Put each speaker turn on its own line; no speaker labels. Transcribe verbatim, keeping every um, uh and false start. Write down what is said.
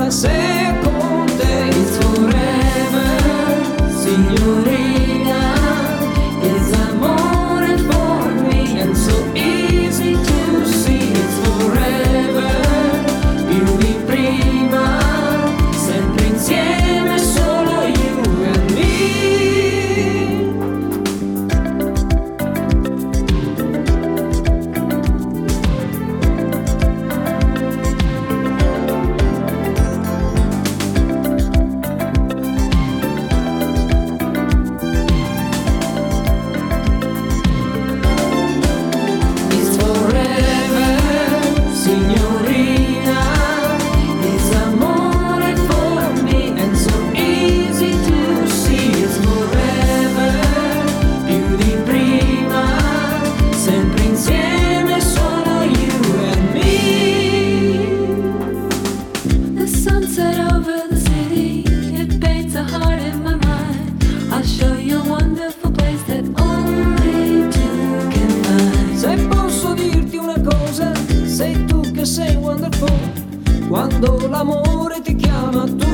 ma se con te it's forever, signorina, it's amore for me and so easy to see. It's forever, più di prima, sempre insieme, solo you and me. It's forever, signorina, it's amore for me and so easy to see. It's forever, più di prima, sempre insieme, solo you and me.
The sunset over the city, it paints a heart in my mind. I'll show you a wonderful place that only two can find.
Se posso dirti una cosa, sei tu che sei wonderful. Quando l'amore ti chiama tu